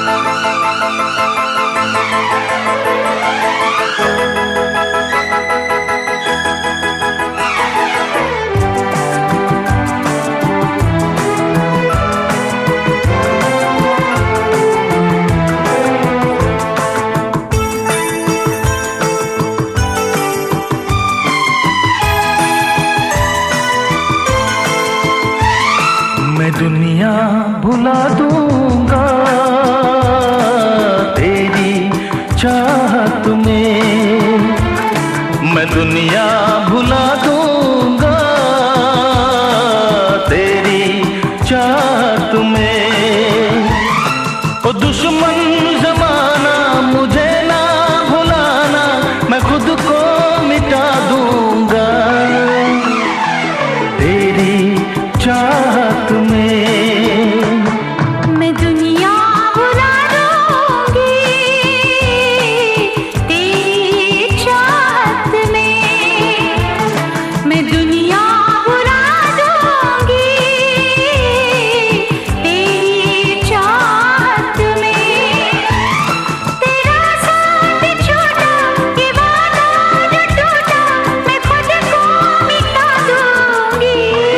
मैं दुनिया भुला दूंगा तेरी चाहत में, मैं दुनिया भुला दूंगा तेरी चाहत में। ओ दुश्मन जमाना मुझे ना भुलाना, मैं खुद को मिटा दूंगा तेरी चाहत में। मैं दुनिया भुला दूंगी तेरी चाहत में, मैं दुनिया भुला दूंगी तेरी चाहत में। तेरा साथ छोड़ा, ये वादा जो टूटा, मैं खुद को मिटा दूंगी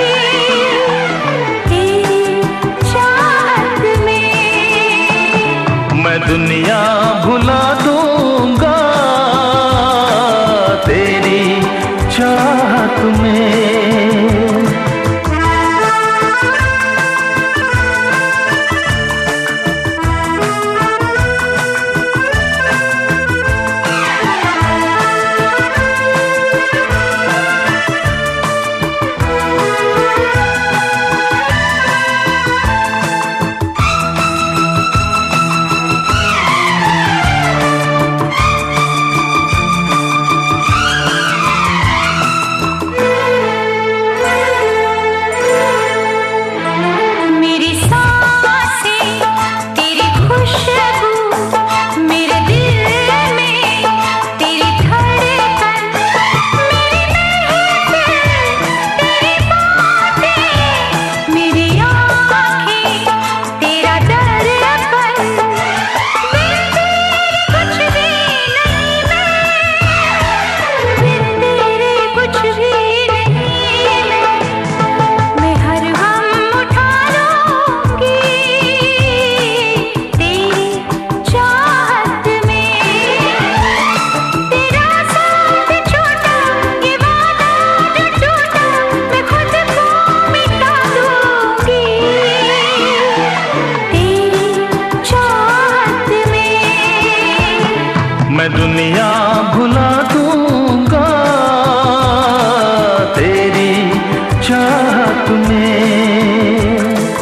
मैं दुनिया भुला दूंगा तेरी चाहत में। मैं दुनिया भुला दूंगा तेरी चाहत में।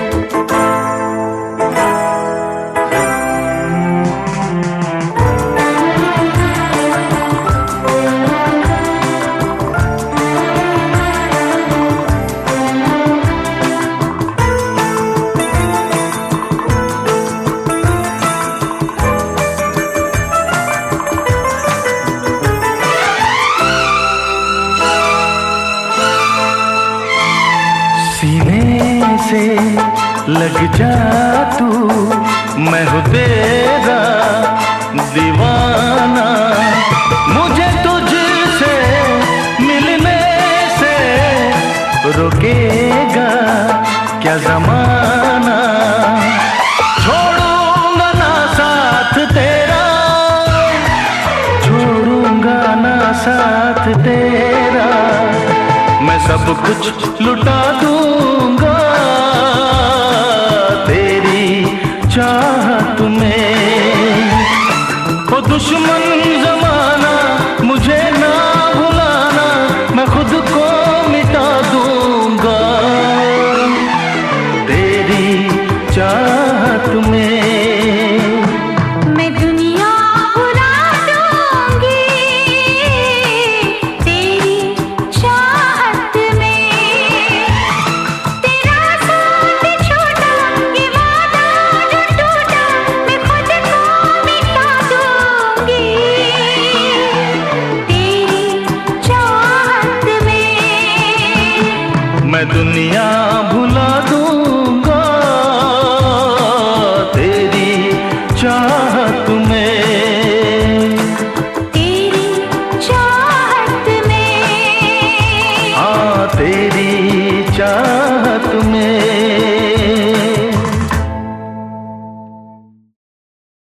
सीने से लग जा तू, मैं हूँ तेरा दीवाना। मुझे तुझसे मिलने से रोकेगा क्या जमाना। छोड़ूंगा ना साथ तेरा, छोड़ूंगा ना साथ तेरा। मैं सब कुछ लुटा दूंगा तेरी चाहत में। ओ दुश्मन जमाना मुझे ना भुलाना, मैं खुद को मिटा दूंगा तेरी चाहत में। दूंगी तेरी चाहत में।